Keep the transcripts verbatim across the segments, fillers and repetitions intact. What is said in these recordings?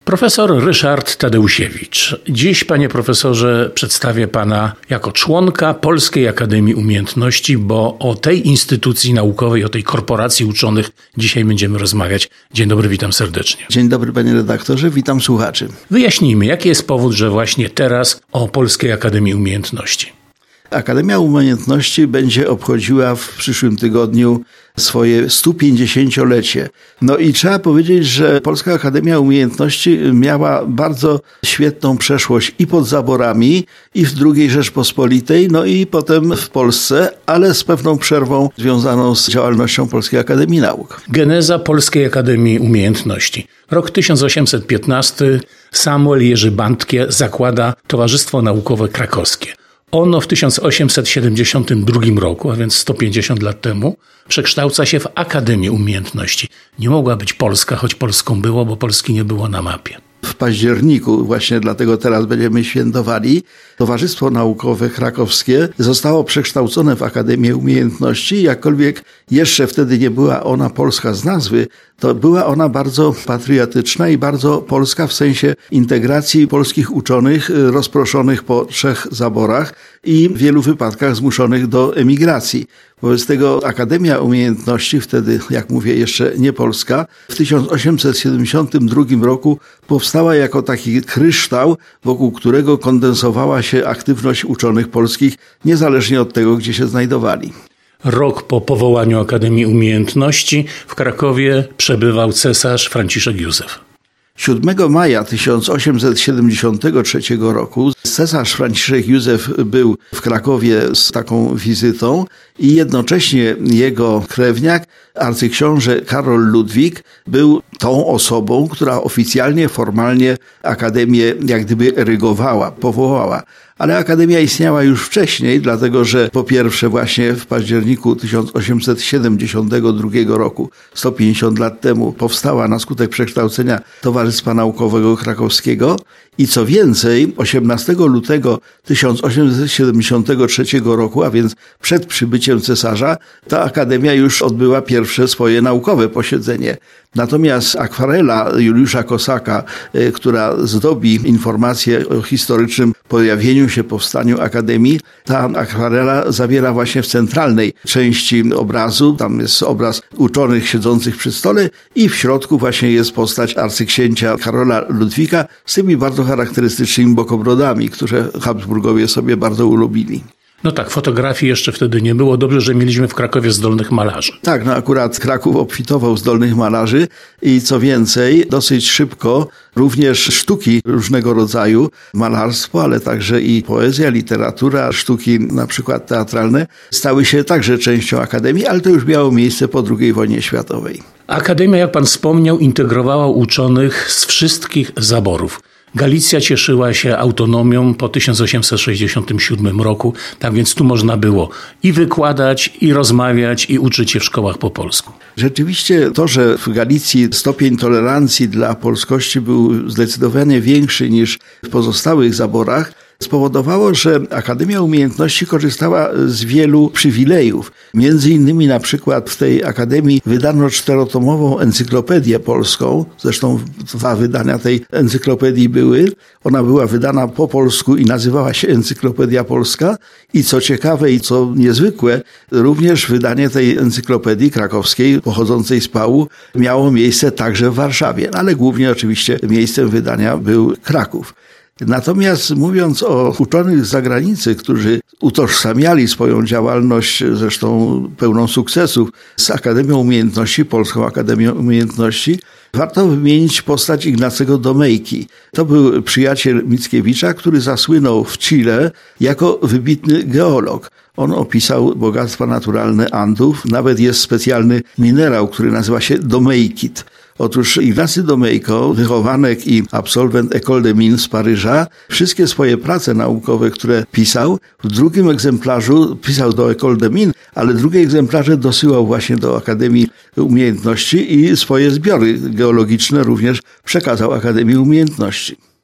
Profesor Ryszard Tadeusiewicz. Dziś, panie profesorze, przedstawię pana jako członka Polskiej Akademii Umiejętności, bo o tej instytucji naukowej, o tej korporacji uczonych dzisiaj będziemy rozmawiać. Dzień dobry, witam serdecznie. Dzień dobry, panie redaktorze, witam słuchaczy. Wyjaśnijmy, jaki jest powód, że właśnie teraz o Polskiej Akademii Umiejętności. Akademia Umiejętności będzie obchodziła w przyszłym tygodniu swoje sto pięćdziesięciolecie. No i trzeba powiedzieć, że Polska Akademia Umiejętności miała bardzo świetną przeszłość i pod zaborami, i w drugiej Rzeczpospolitej, no i potem w Polsce, ale z pewną przerwą związaną z działalnością Polskiej Akademii Nauk. Geneza Polskiej Akademii Umiejętności. Rok tysiąc osiemset piętnasty. Samuel Jerzy Bandtke zakłada Towarzystwo Naukowe Krakowskie. Ono w tysiąc osiemset siedemdziesiątym drugim roku, a więc sto pięćdziesiąt lat temu, przekształca się w Akademię Umiejętności. Nie mogła być Polska, choć Polską było, bo Polski nie było na mapie. W październiku, właśnie dlatego teraz będziemy świętowali, Towarzystwo Naukowe Krakowskie zostało przekształcone w Akademię Umiejętności, jakkolwiek jeszcze wtedy nie była ona polska z nazwy, to była ona bardzo patriotyczna i bardzo polska w sensie integracji polskich uczonych rozproszonych po trzech zaborach i w wielu wypadkach zmuszonych do emigracji. Wobec tego Akademia Umiejętności, wtedy, jak mówię, jeszcze nie polska, w tysiąc osiemset siedemdziesiątym drugim roku powstała jako taki kryształ, wokół którego kondensowała się aktywność uczonych polskich, niezależnie od tego, gdzie się znajdowali. Rok po powołaniu Akademii Umiejętności w Krakowie przebywał cesarz Franciszek Józef. siódmego maja tysiąc osiemset siedemdziesiątego trzeciego roku cesarz Franciszek Józef był w Krakowie z taką wizytą i jednocześnie jego krewniak, arcyksiąże Karol Ludwik, był tą osobą, która oficjalnie, formalnie Akademię jak gdyby erygowała, powołała. Ale Akademia istniała już wcześniej, dlatego że po pierwsze właśnie w październiku tysiąc osiemset siedemdziesiątego drugiego roku, sto pięćdziesiąt lat temu, powstała na skutek przekształcenia Towarzystwa Naukowego Krakowskiego i co więcej, osiemnastego lutego tysiąc osiemset siedemdziesiątego trzeciego roku, a więc przed przybyciem cesarza, ta Akademia już odbyła pierwsze swoje naukowe posiedzenie. Natomiast akwarela Juliusza Kosaka, która zdobi informacje o historycznym pojawieniu się, powstaniu Akademii, ta akwarela zawiera właśnie w centralnej części obrazu, tam jest obraz uczonych siedzących przy stole i w środku właśnie jest postać arcyksięcia Karola Ludwika z tymi bardzo charakterystycznymi bokobrodami, które Habsburgowie sobie bardzo ulubili. No tak, fotografii jeszcze wtedy nie było. Dobrze, że mieliśmy w Krakowie zdolnych malarzy. Tak, no akurat Kraków obfitował zdolnych malarzy i co więcej, dosyć szybko również sztuki różnego rodzaju, malarstwo, ale także i poezja, literatura, sztuki na przykład teatralne stały się także częścią Akademii, ale to już miało miejsce po drugiej wojnie światowej. Akademia, jak pan wspomniał, integrowała uczonych z wszystkich zaborów. Galicja cieszyła się autonomią po tysiąc osiemset sześćdziesiątym siódmym roku, tak więc tu można było i wykładać, i rozmawiać, i uczyć się w szkołach po polsku. Rzeczywiście to, że w Galicji stopień tolerancji dla polskości był zdecydowanie większy niż w pozostałych zaborach, spowodowało, że Akademia Umiejętności korzystała z wielu przywilejów. Między innymi na przykład w tej Akademii wydano czterotomową encyklopedię polską. Zresztą dwa wydania tej encyklopedii były. Ona była wydana po polsku i nazywała się Encyklopedia Polska. I co ciekawe i co niezwykłe, również wydanie tej encyklopedii krakowskiej pochodzącej z Pału miało miejsce także w Warszawie. Ale głównie oczywiście miejscem wydania był Kraków. Natomiast mówiąc o uczonych z zagranicy, którzy utożsamiali swoją działalność, zresztą pełną sukcesów, z Akademią Umiejętności, Polską Akademią Umiejętności, warto wymienić postać Ignacego Domejki. To był przyjaciel Mickiewicza, który zasłynął w Chile jako wybitny geolog. On opisał bogactwa naturalne Andów. Nawet jest specjalny minerał, który nazywa się domejkit. Otóż Ignacy Domejko, wychowanek i absolwent École des Mines z Paryża, wszystkie swoje prace naukowe, które pisał, w drugim egzemplarzu pisał do École des Mines, ale drugie egzemplarze dosyłał właśnie do Akademii Umiejętności i swoje zbiory geologiczne również przekazał Akademii Umiejętności.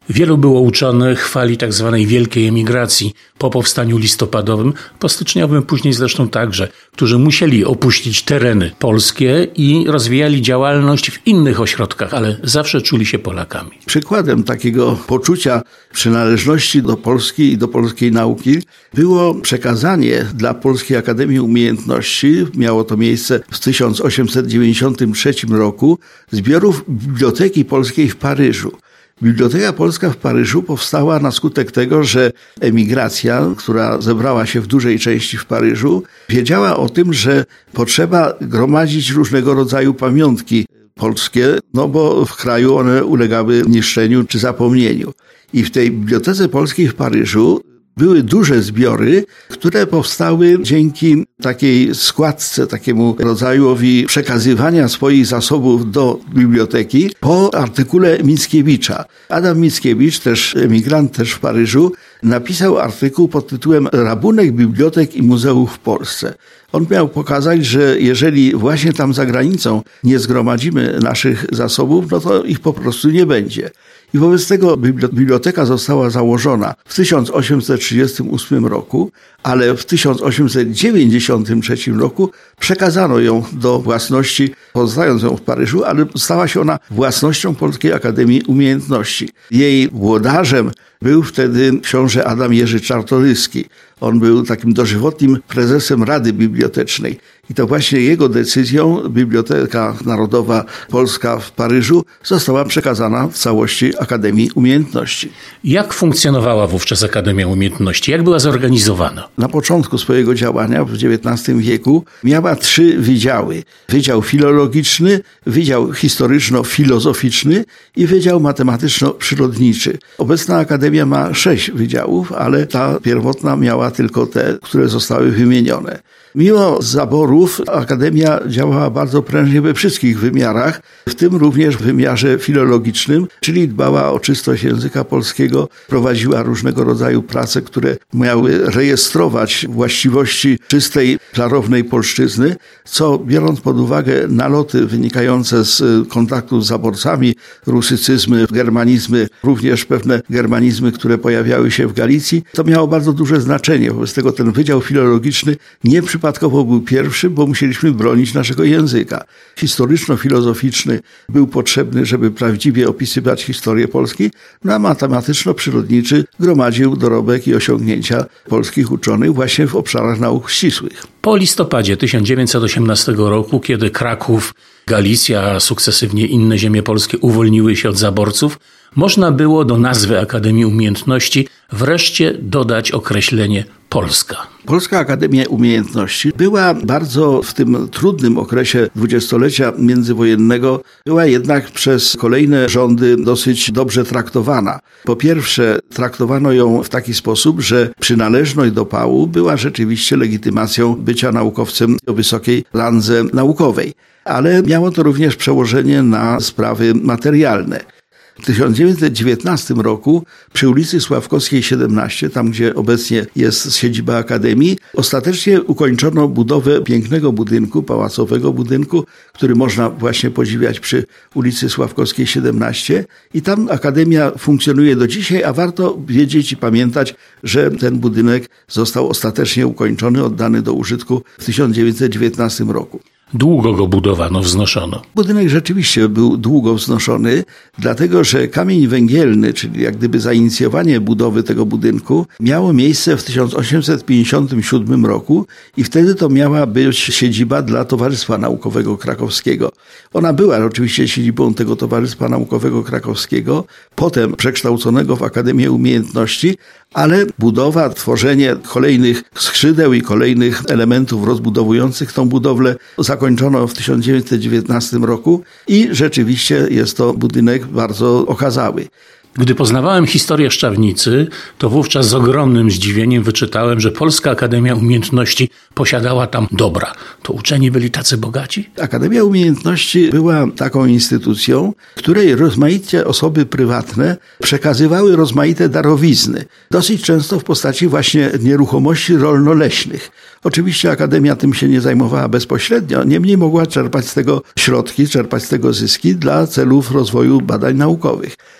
Wielu było uczonych w fali tak zwanej wielkiej emigracji po powstaniu listopadowym, po styczniowym później zresztą także, którzy musieli opuścić tereny polskie i rozwijali działalność w innych ośrodkach, ale zawsze czuli się Polakami. Przykładem takiego poczucia przynależności do Polski i do polskiej nauki było przekazanie dla Polskiej Akademii Umiejętności, miało to miejsce w tysiąc osiemset dziewięćdziesiątym trzecim roku, zbiorów Biblioteki Polskiej w Paryżu. Biblioteka Polska w Paryżu powstała na skutek tego, że emigracja, która zebrała się w dużej części w Paryżu, wiedziała o tym, że potrzeba gromadzić różnego rodzaju pamiątki polskie, no bo w kraju one ulegały niszczeniu czy zapomnieniu. I w tej Bibliotece Polskiej w Paryżu były duże zbiory, które powstały dzięki takiej składce, takiemu rodzajowi przekazywania swoich zasobów do biblioteki po artykule Mickiewicza. Adam Mickiewicz, też emigrant też w Paryżu, napisał artykuł pod tytułem Rabunek bibliotek i muzeów w Polsce. On miał pokazać, że jeżeli właśnie tam za granicą nie zgromadzimy naszych zasobów, no to ich po prostu nie będzie. I wobec tego biblioteka została założona w tysiąc osiemset trzydziestym ósmym roku, ale w tysiąc osiemset dziewięćdziesiątym trzecim roku przekazano ją do własności, pozostając ją w Paryżu, ale stała się ona własnością Polskiej Akademii Umiejętności. Jej włodarzem był wtedy książę Adam Jerzy Czartoryski. On był takim dożywotnim prezesem Rady Bibliotecznej. I to właśnie jego decyzją Biblioteka Narodowa Polska w Paryżu została przekazana w całości Akademii Umiejętności. Jak funkcjonowała wówczas Akademia Umiejętności? Jak była zorganizowana? Na początku swojego działania w dziewiętnastym wieku miała trzy wydziały. Wydział filologiczny, wydział historyczno-filozoficzny i wydział matematyczno-przyrodniczy. Obecna Akademia ma sześć wydziałów, ale ta pierwotna miała tylko te, które zostały wymienione. Mimo zaborów Akademia działała bardzo prężnie we wszystkich wymiarach, w tym również w wymiarze filologicznym, czyli dbała o czystość języka polskiego, prowadziła różnego rodzaju prace, które miały rejestrować właściwości czystej, klarownej polszczyzny, co biorąc pod uwagę naloty wynikające z kontaktów z zaborcami, rusycyzmy, germanizmy, również pewne germanizmy, które pojawiały się w Galicji, to miało bardzo duże znaczenie. Wobec tego ten Wydział Filologiczny nie przypadkowo był pierwszy, bo musieliśmy bronić naszego języka. Historyczno-filozoficzny był potrzebny, żeby prawdziwie opisywać historię Polski, no a matematyczno-przyrodniczy gromadził dorobek i osiągnięcia polskich uczonych właśnie w obszarach nauk ścisłych. Po listopadzie tysiąc dziewięćset osiemnastego roku, kiedy Kraków, Galicja, a sukcesywnie inne ziemie polskie uwolniły się od zaborców, można było do nazwy Akademii Umiejętności wreszcie dodać określenie Polska. Polska Akademia Umiejętności była bardzo w tym trudnym okresie dwudziestolecia międzywojennego, była jednak przez kolejne rządy dosyć dobrze traktowana. Po pierwsze, traktowano ją w taki sposób, że przynależność do P A U była rzeczywiście legitymacją bycia naukowcem o wysokiej randze naukowej, ale miało to również przełożenie na sprawy materialne. W tysiąc dziewięćset dziewiętnastym roku przy ulicy Sławkowskiej siedemnaście, tam gdzie obecnie jest siedziba Akademii, ostatecznie ukończono budowę pięknego budynku, pałacowego budynku, który można właśnie podziwiać przy ulicy Sławkowskiej siedemnaście i tam Akademia funkcjonuje do dzisiaj, a warto wiedzieć i pamiętać, że ten budynek został ostatecznie ukończony, oddany do użytku w tysiąc dziewięćset dziewiętnastym roku. Długo go budowano, wznoszono. Budynek rzeczywiście był długo wznoszony, dlatego że kamień węgielny, czyli jak gdyby zainicjowanie budowy tego budynku, miało miejsce w tysiąc osiemset pięćdziesiątym siódmym roku i wtedy to miała być siedziba dla Towarzystwa Naukowego Krakowskiego. Ona była oczywiście siedzibą tego Towarzystwa Naukowego Krakowskiego, potem przekształconego w Akademię Umiejętności, ale budowa, tworzenie kolejnych skrzydeł i kolejnych elementów rozbudowujących tą budowlę zakończono w tysiąc dziewięćset dziewiętnastym roku i rzeczywiście jest to budynek bardzo okazały. Gdy poznawałem historię Szczawnicy, to wówczas z ogromnym zdziwieniem wyczytałem, że Polska Akademia Umiejętności posiadała tam dobra. To uczeni byli tacy bogaci? Akademia Umiejętności była taką instytucją, której rozmaicie osoby prywatne przekazywały rozmaite darowizny. Dosyć często w postaci właśnie nieruchomości rolno-leśnych. Oczywiście Akademia tym się nie zajmowała bezpośrednio, niemniej mogła czerpać z tego środki, czerpać z tego zyski dla celów rozwoju badań naukowych.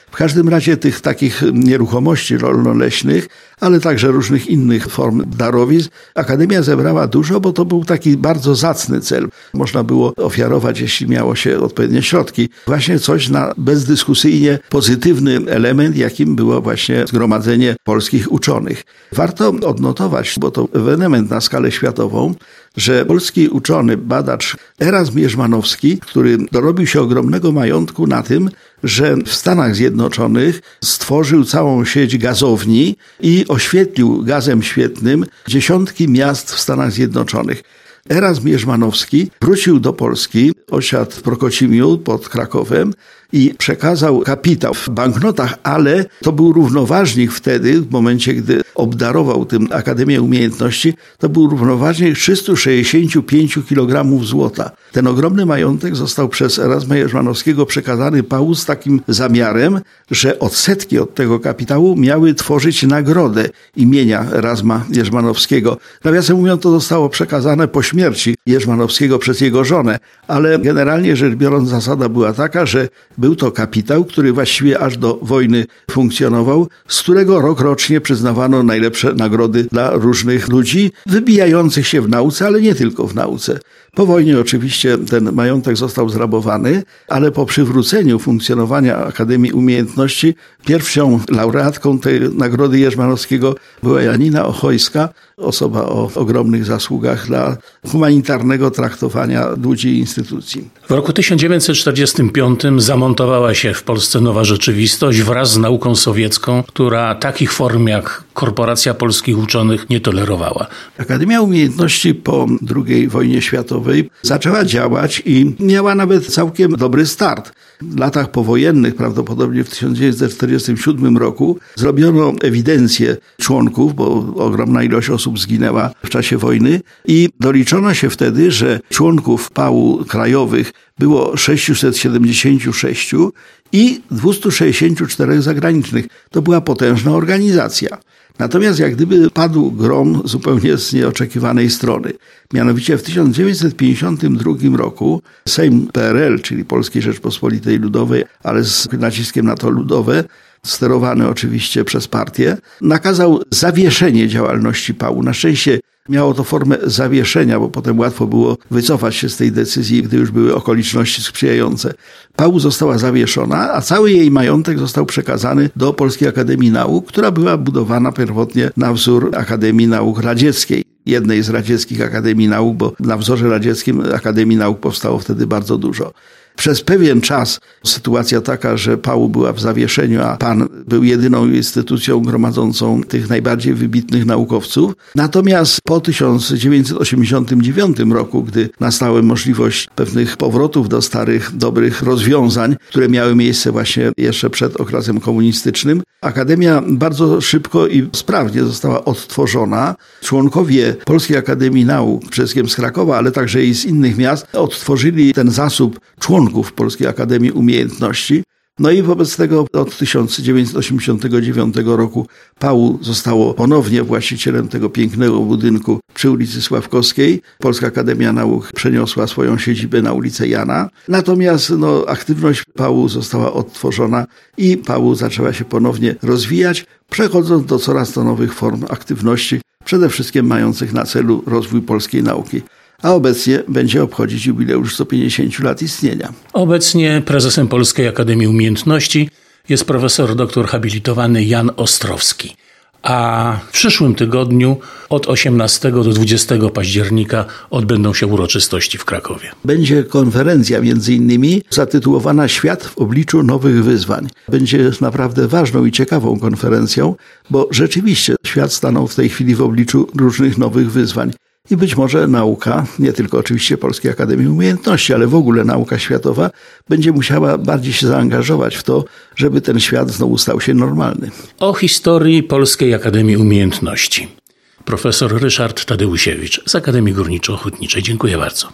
W każdym razie tych takich nieruchomości rolno-leśnych, ale także różnych innych form darowizn, Akademia zebrała dużo, bo to był taki bardzo zacny cel. Można było ofiarować, jeśli miało się odpowiednie środki, właśnie coś na bezdyskusyjnie pozytywny element, jakim było właśnie zgromadzenie polskich uczonych. Warto odnotować, bo to ewenement na skalę światową, że polski uczony, badacz Erazm Jerzmanowski, który dorobił się ogromnego majątku na tym, że w Stanach Zjednoczonych stworzył całą sieć gazowni i oświetlił gazem świetnym dziesiątki miast w Stanach Zjednoczonych. Erazm Jerzmanowski wrócił do Polski, osiadł w Prokocimiu pod Krakowem i przekazał kapitał w banknotach, ale to był równoważnik wtedy, w momencie, gdy obdarował tym Akademię Umiejętności, to był równoważnik trzysta sześćdziesiąt pięć kilogramów złota. Ten ogromny majątek został przez Erazma Jerzmanowskiego przekazany Pału z takim zamiarem, że odsetki od tego kapitału miały tworzyć nagrodę imienia Erazma Jerzmanowskiego. Nawiasem mówiąc, to zostało przekazane po śmierci Jerzmanowskiego przez jego żonę, ale generalnie rzecz biorąc zasada była taka, że był to kapitał, który właściwie aż do wojny funkcjonował, z którego rok rocznie przyznawano najlepsze nagrody dla różnych ludzi wybijających się w nauce, ale nie tylko w nauce. Po wojnie oczywiście ten majątek został zrabowany, ale po przywróceniu funkcjonowania Akademii Umiejętności pierwszą laureatką tej nagrody Jerzmanowskiego była Janina Ochojska, osoba o ogromnych zasługach dla humanitarnego traktowania ludzi i instytucji. W roku tysiąc dziewięćset czterdziestym piątym zamontowała się w Polsce nowa rzeczywistość wraz z nauką sowiecką, która takich form jak Korporacja Polskich Uczonych nie tolerowała. Akademia Umiejętności po drugiej wojnie światowej zaczęła działać i miała nawet całkiem dobry start. W latach powojennych, prawdopodobnie w tysiąc dziewięćset czterdziestym siódmym roku, zrobiono ewidencję członków, bo ogromna ilość osób zginęła w czasie wojny i doliczono się wtedy, że członków Pału krajowych było sześćset siedemdziesiąt sześć i dwieście sześćdziesiąt cztery zagranicznych. To była potężna organizacja. Natomiast jak gdyby padł grom zupełnie z nieoczekiwanej strony. Mianowicie w tysiąc dziewięćset pięćdziesiątym drugim roku Sejm P R L, czyli Polskiej Rzeczpospolitej Ludowej, ale z naciskiem na to ludowe, sterowany oczywiście przez partię, nakazał zawieszenie działalności Pału. Na szczęście miało to formę zawieszenia, bo potem łatwo było wycofać się z tej decyzji, gdy już były okoliczności sprzyjające. Pału została zawieszona, a cały jej majątek został przekazany do Polskiej Akademii Nauk, która była budowana pierwotnie na wzór Akademii Nauk Radzieckiej. Jednej z radzieckich Akademii Nauk, bo na wzorze radzieckim Akademii Nauk powstało wtedy bardzo dużo. Przez pewien czas sytuacja taka, że Pału była w zawieszeniu, a Pan był jedyną instytucją gromadzącą tych najbardziej wybitnych naukowców. Natomiast po tysiąc dziewięćset osiemdziesiątym dziewiątym roku, gdy nastała możliwość pewnych powrotów do starych, dobrych rozwiązań, które miały miejsce właśnie jeszcze przed okresem komunistycznym, Akademia bardzo szybko i sprawnie została odtworzona. Członkowie Polskiej Akademii Nauk, przede wszystkim z Krakowa, ale także i z innych miast, odtworzyli ten zasób członków Polskiej Akademii Umiejętności. No i wobec tego od tysiąc dziewięćset osiemdziesiątego dziewiątego roku Pału zostało ponownie właścicielem tego pięknego budynku przy ulicy Sławkowskiej. Polska Akademia Nauk przeniosła swoją siedzibę na ulicę Jana. Natomiast no, aktywność Pału została odtworzona i Pału zaczęła się ponownie rozwijać, przechodząc do coraz to nowych form aktywności, przede wszystkim mających na celu rozwój polskiej nauki. A obecnie będzie obchodzić jubileusz stu pięćdziesięciu lat istnienia. Obecnie prezesem Polskiej Akademii Umiejętności jest profesor doktor habilitowany Jan Ostrowski. A w przyszłym tygodniu od osiemnastego do dwudziestego października odbędą się uroczystości w Krakowie. Będzie konferencja między innymi zatytułowana Świat w obliczu nowych wyzwań. Będzie naprawdę ważną i ciekawą konferencją, bo rzeczywiście świat stanął w tej chwili w obliczu różnych nowych wyzwań. I być może nauka, nie tylko oczywiście Polskiej Akademii Umiejętności, ale w ogóle nauka światowa będzie musiała bardziej się zaangażować w to, żeby ten świat znowu stał się normalny. O historii Polskiej Akademii Umiejętności. Profesor Ryszard Tadeusiewicz z Akademii Górniczo-Ochotniczej. Dziękuję bardzo.